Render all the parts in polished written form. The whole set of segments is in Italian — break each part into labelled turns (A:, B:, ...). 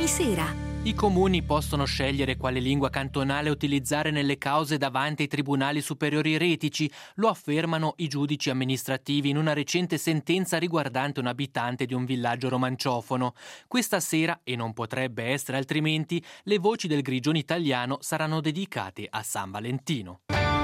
A: Domani sera.
B: I comuni possono scegliere quale lingua cantonale utilizzare nelle cause davanti ai tribunali superiori retici, lo affermano i giudici amministrativi in una recente sentenza riguardante un abitante di un villaggio romanciofono. Questa sera, e non potrebbe essere altrimenti, le voci del Grigione italiano saranno dedicate a San Valentino.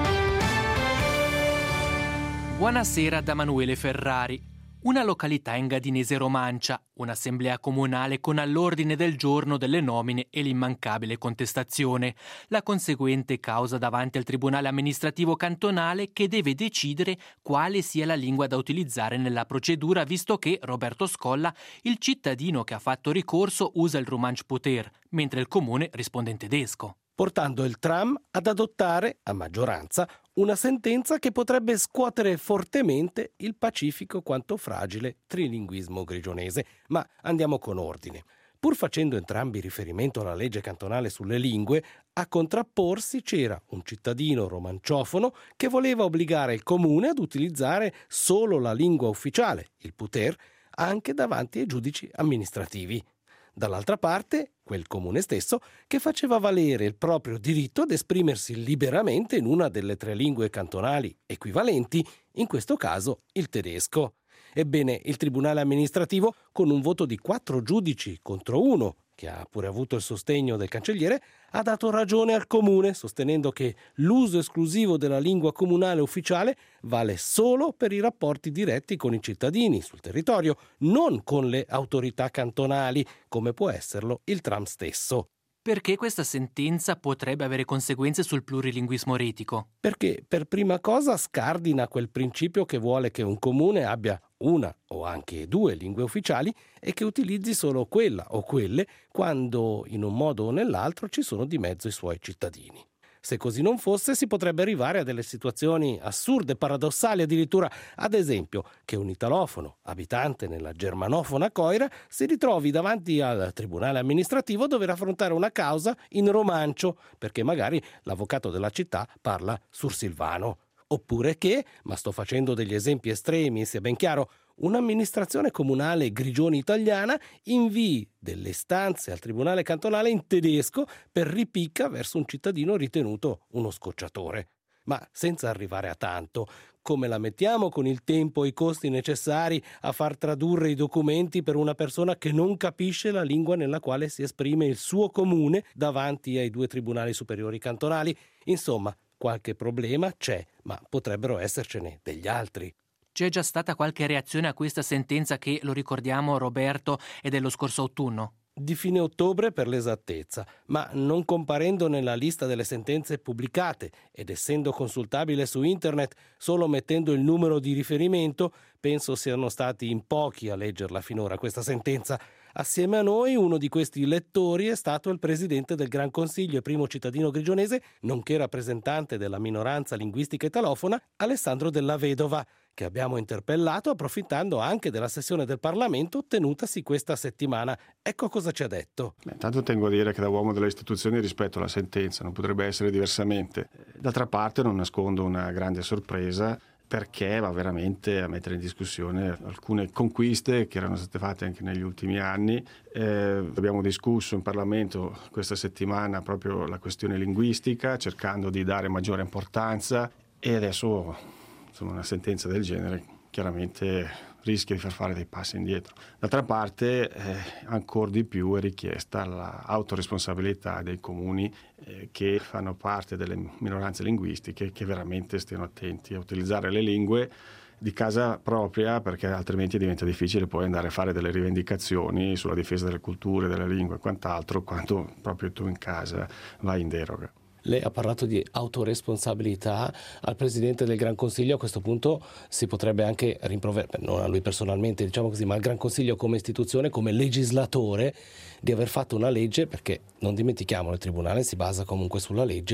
B: Buonasera da Manuele Ferrari. Una località in Gadinese Romancia, un'assemblea comunale con all'ordine del giorno delle nomine e l'immancabile contestazione, la conseguente causa davanti al Tribunale amministrativo cantonale che deve decidere quale sia la lingua da utilizzare nella procedura, visto che Roberto Scolla, il cittadino che ha fatto ricorso, usa il Romansch Puter, mentre il comune risponde in tedesco,
C: portando il tram ad adottare, a maggioranza, una sentenza che potrebbe scuotere fortemente il pacifico quanto fragile trilinguismo grigionese. Ma andiamo con ordine. Pur facendo entrambi riferimento alla legge cantonale sulle lingue, a contrapporsi c'era un cittadino romanciofono che voleva obbligare il comune ad utilizzare solo la lingua ufficiale, il Puter, anche davanti ai giudici amministrativi. Dall'altra parte, quel comune stesso che faceva valere il proprio diritto ad esprimersi liberamente in una delle 3 lingue cantonali equivalenti, in questo caso il tedesco. Ebbene, il Tribunale amministrativo, con un voto di 4 giudici contro 1, che ha pure avuto il sostegno del cancelliere, ha dato ragione al comune, sostenendo che l'uso esclusivo della lingua comunale ufficiale vale solo per i rapporti diretti con i cittadini sul territorio, non con le autorità cantonali, come può esserlo il tram stesso.
B: Perché questa sentenza potrebbe avere conseguenze sul plurilinguismo retico?
C: Perché per prima cosa scardina quel principio che vuole che un comune abbia una o anche 2 lingue ufficiali e che utilizzi solo quella o quelle quando in un modo o nell'altro ci sono di mezzo i suoi cittadini. Se così non fosse, si potrebbe arrivare a delle situazioni assurde, paradossali addirittura. Ad esempio, che un italofono, abitante nella germanofona Coira, si ritrovi davanti al tribunale amministrativo a dover affrontare una causa in romancio, perché magari l'avvocato della città parla sursilvano. Oppure che, ma sto facendo degli esempi estremi, sia ben chiaro, un'amministrazione comunale grigione italiana invii delle istanze al tribunale cantonale in tedesco per ripicca verso un cittadino ritenuto uno scocciatore. Ma senza arrivare a tanto, come la mettiamo con il tempo e i costi necessari a far tradurre i documenti per una persona che non capisce la lingua nella quale si esprime il suo comune davanti ai 2 tribunali superiori cantonali? Insomma, qualche problema c'è, ma potrebbero essercene degli altri.
B: C'è già stata qualche reazione a questa sentenza che, lo ricordiamo, Roberto, è dello scorso autunno?
C: Di fine ottobre per l'esattezza, ma non comparendo nella lista delle sentenze pubblicate ed essendo consultabile su internet solo mettendo il numero di riferimento, penso siano stati in pochi a leggerla finora questa sentenza. Assieme a noi uno di questi lettori è stato il presidente del Gran Consiglio e primo cittadino grigionese, nonché rappresentante della minoranza linguistica italofona, Alessandro Della Vedova, che abbiamo interpellato approfittando anche della sessione del Parlamento tenutasi questa settimana. Ecco cosa ci ha detto.
D: Intanto tengo a dire che da uomo delle istituzioni rispetto alla sentenza, non potrebbe essere diversamente. D'altra parte non nascondo una grande sorpresa, perché va veramente a mettere in discussione alcune conquiste che erano state fatte anche negli ultimi anni. Abbiamo discusso in Parlamento questa settimana proprio la questione linguistica, cercando di dare maggiore importanza, e adesso insomma, una sentenza del genere chiaramente rischia di far fare dei passi indietro. D'altra parte ancora di più è richiesta l'autoresponsabilità dei comuni che fanno parte delle minoranze linguistiche, che veramente stiano attenti a utilizzare le lingue di casa propria, perché altrimenti diventa difficile poi andare a fare delle rivendicazioni sulla difesa delle culture, delle lingue e quant'altro, quando proprio tu in casa vai in deroga.
C: Lei ha parlato di autoresponsabilità. Al Presidente del Gran Consiglio a questo punto si potrebbe anche rimproverare, non a lui personalmente diciamo così, ma al Gran Consiglio come istituzione, come legislatore, di aver fatto una legge, perché non dimentichiamolo, il Tribunale si basa comunque sulla legge,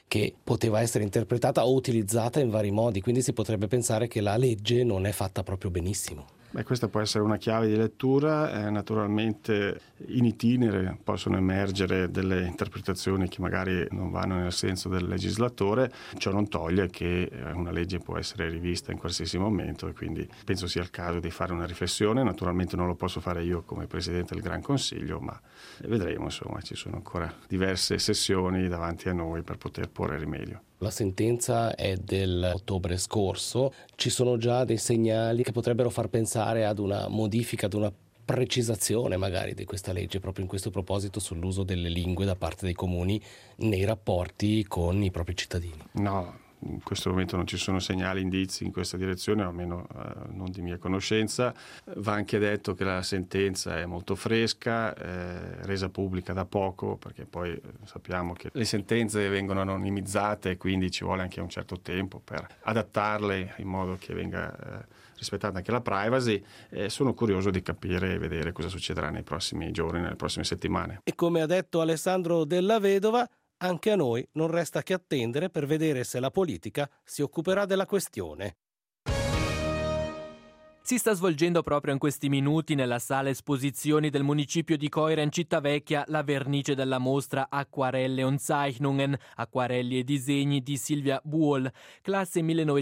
C: che poteva essere interpretata o utilizzata in vari modi, quindi si potrebbe pensare che la legge non è fatta proprio benissimo.
D: Questa può essere una chiave di lettura, naturalmente in itinere possono emergere delle interpretazioni che magari non vanno nel senso del legislatore, ciò non toglie che una legge può essere rivista in qualsiasi momento e quindi penso sia il caso di fare una riflessione. Naturalmente non lo posso fare io come Presidente del Gran Consiglio, ma vedremo, insomma, ci sono ancora diverse sessioni davanti a noi per poter porre rimedio.
C: La sentenza è dell'ottobre scorso, ci sono già dei segnali che potrebbero far pensare ad una modifica, ad una precisazione magari di questa legge proprio in questo proposito sull'uso delle lingue da parte dei comuni nei rapporti con i propri cittadini.
D: No, in questo momento non ci sono segnali, indizi in questa direzione, o almeno non di mia conoscenza. Va anche detto che la sentenza è molto fresca, resa pubblica da poco, perché poi sappiamo che le sentenze vengono anonimizzate e quindi ci vuole anche un certo tempo per adattarle in modo che venga rispettata anche la privacy. Sono curioso di capire e vedere cosa succederà nei prossimi giorni, nelle prossime settimane.
C: E come ha detto Alessandro Della Vedova, anche a noi non resta che attendere per vedere se la politica si occuperà della questione.
B: Si sta svolgendo proprio in questi minuti nella sala esposizioni del municipio di Coira in Cittavecchia la vernice della mostra Aquarelle und Zeichnungen, acquarelli e disegni di Silvia Buol, classe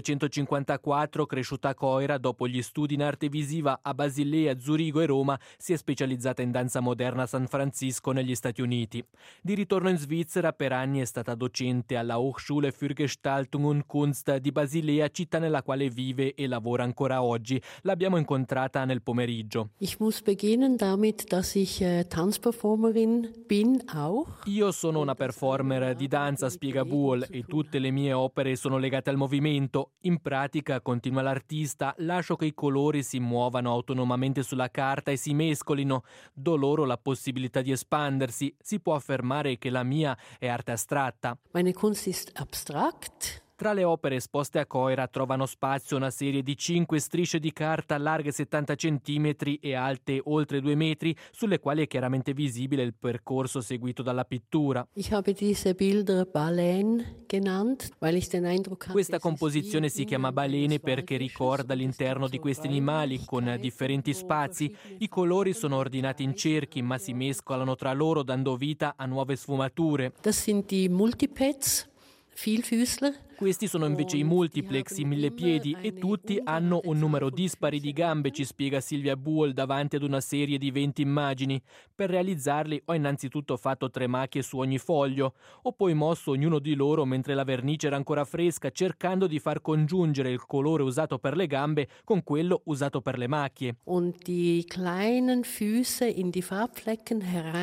B: 1954, cresciuta a Coira, dopo gli studi in arte visiva a Basilea, Zurigo e Roma, si è specializzata in danza moderna a San Francisco negli Stati Uniti. Di ritorno in Svizzera, per anni è stata docente alla Hochschule für Gestaltung und Kunst di Basilea, città nella quale vive e lavora ancora oggi. L'abbiamo incontrata nel pomeriggio.
A: Ich muss beginnen damit, dass ich Tanzperformerin bin auch.
B: Io sono una performer di danza, spiega Buol, e tutte le mie opere sono legate al movimento. In pratica, continua l'artista, lascio che i colori si muovano autonomamente sulla carta e si mescolino. Do loro la possibilità di espandersi. Si può affermare che la mia è arte astratta.
A: Meine Kunst ist abstrakt.
B: Tra le opere esposte a Coira trovano spazio una serie di 5 strisce di carta larghe 70 cm e alte oltre 2 metri, sulle quali è chiaramente visibile il percorso seguito dalla pittura.
A: Ich habe diese Bilder Baleine genannt, weil ich den Eindruck hatte.
B: Questa composizione si chiama Balene perché ricorda l'interno di questi animali con differenti spazi. I colori sono ordinati in cerchi, ma si mescolano tra loro dando vita a nuove sfumature.
A: Das sind die Multipets, Vielfüßler.
B: Questi sono invece i multiplex, i millepiedi, e tutti hanno un numero dispari di gambe, ci spiega Silvia Buol davanti ad una serie di 20 immagini. Per realizzarli ho innanzitutto fatto 3 macchie su ogni foglio. Ho poi mosso ognuno di loro mentre la vernice era ancora fresca, cercando di far congiungere il colore usato per le gambe con quello usato per le macchie.
A: Und die kleinen Füße in die Farbflecken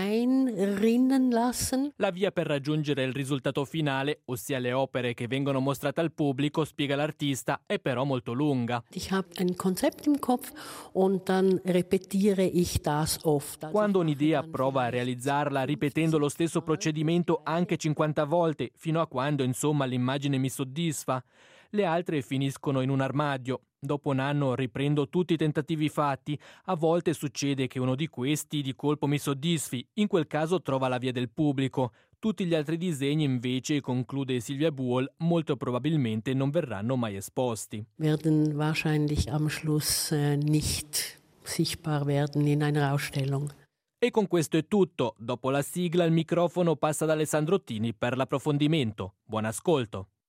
A: hereinrinnen lassen.
B: La via per raggiungere il risultato finale, ossia le opere che vengono mostrate al pubblico, spiega l'artista, è però molto lunga.
A: Ich habe ein Konzept im Kopf und dann repetiere ich das oft.
B: Quando un'idea prova a realizzarla ripetendo lo stesso procedimento anche 50 volte, fino a quando insomma l'immagine mi soddisfa. Le altre finiscono in un armadio. Dopo un anno riprendo tutti i tentativi fatti. A volte succede che uno di questi di colpo mi soddisfi, in quel caso trova la via del pubblico. Tutti gli altri disegni invece, conclude Silvia Buol, molto probabilmente non verranno mai esposti.
A: Werden wahrscheinlich am Schluss nicht sichtbar werden in einer Ausstellung.
B: E con questo è tutto. Dopo la sigla il microfono passa ad Alessandro Ottini per l'approfondimento. Buon ascolto.